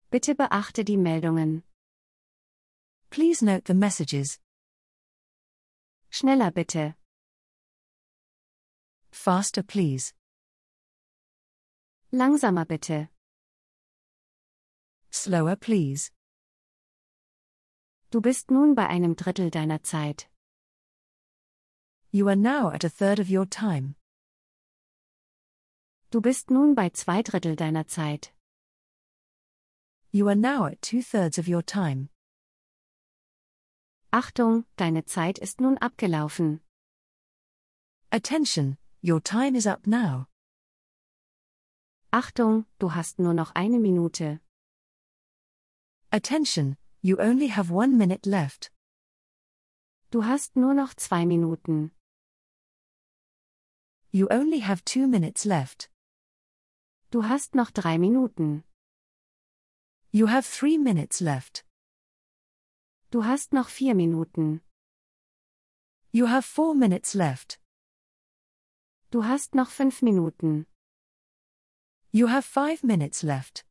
Bitte beachte die Meldungen. Please note the messages. Schneller bitte. Faster please. Langsamer bitte. Slower please. Du bist nun bei einem Drittel deiner Zeit. You are now at a third of your time. Du bist nun bei 2/3 deiner Zeit. You are now at 2/3 of your time. Achtung, deine Zeit ist nun abgelaufen. Attention, your time is up now. Achtung, du hast nur noch 1 Minute. Attention, you only have 1 minute left. Du hast nur noch 2 Minuten. You only have 2 minutes left. Du hast noch 3 Minuten. You have 3 minutes left. Du hast noch 4 Minuten. You have 4 minutes left. Du hast noch 5 Minuten. You have 5 minutes left.